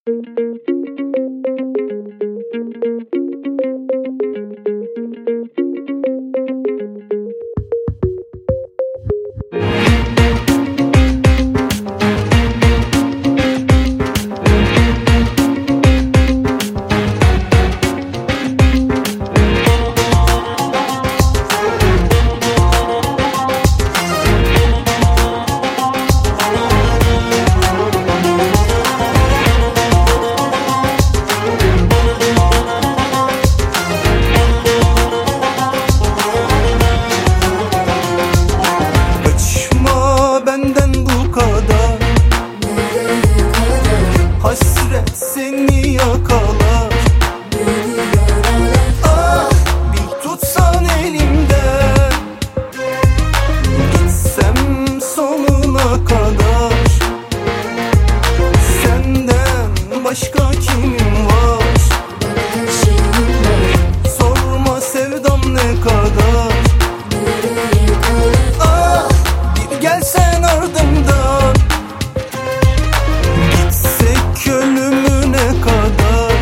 Hasret seni yakalar, ah bir tutsan elimden, gitsem sonuna kadar. Senden başka kimim var? Sorma sevdam ne kadar. Ah bir gelsen ardımdan, ölümüne kadar.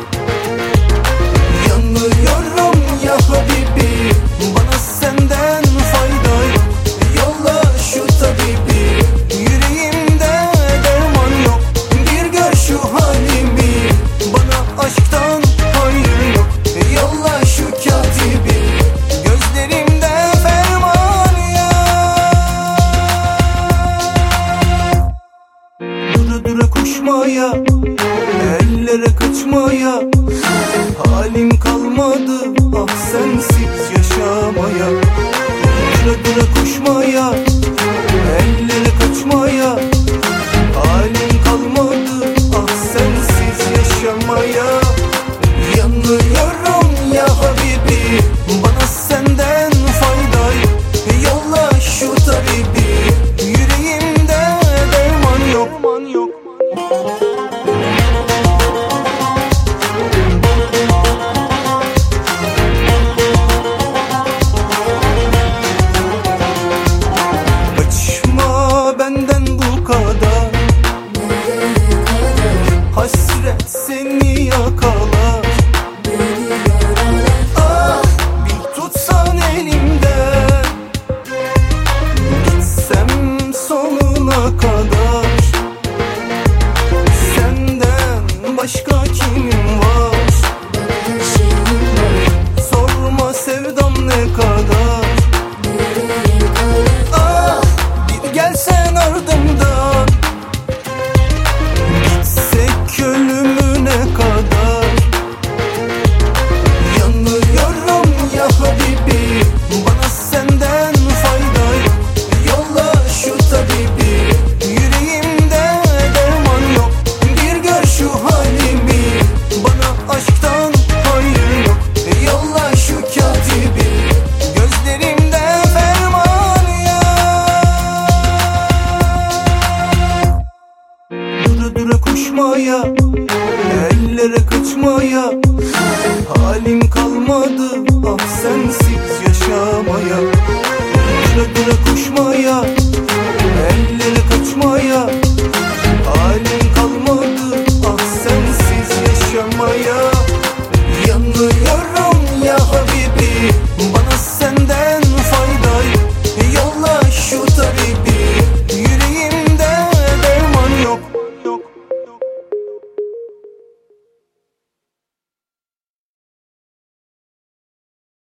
Yanıyorum ya Habibi, bana senden fayda yok. Yolla şu tabibi, yüreğimde derman yok. Bir gör şu halimi, bana aşktan hayır yok. Yolla şu katibi, gözlerimde ferman yok. Dura dura koşmaya, ellere kaçmaya halim kalmadı, ah sensiz yaşamaya. Dura dura koşmaya, ellere kaçmaya halim kalmadı, ah sensiz yaşamaya. Yanıyorum ya Habibi, bana senden fayda yok. Yolla şu tabibi, yüreğimde derman yok. Hasret seni yakalar, ah bir tutsan elimden, gitsem sonuna kadar. Senden başka kimim var? Sorma sevdam ne kadar. Ah bir gelsen ardımdan, ölümüne kadar. Yanıyorum ya Habibi, bana senden fayda yok. Yolla şu tabibi, yüreğimde derman yok. Bir gör şu halimi, bana aşktan hayır yok. Yolla şu katibi, gözlerimde ferman yok. Dura dura koşmaya, ellere kaçmaya halim kalmadı, ah sensiz yaşamaya. Dura dura koşmaya,